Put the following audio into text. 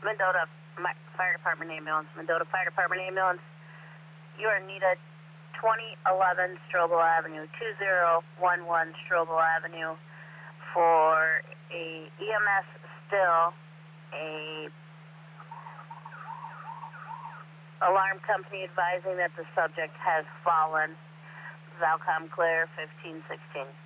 Mendota Fire Department ambulance. Mendota Fire Department ambulance. You are needed 2011 Strobel Avenue, 2011 Strobel Avenue for a EMS still, a alarm company advising that the subject has fallen. Valcom clear, 1516.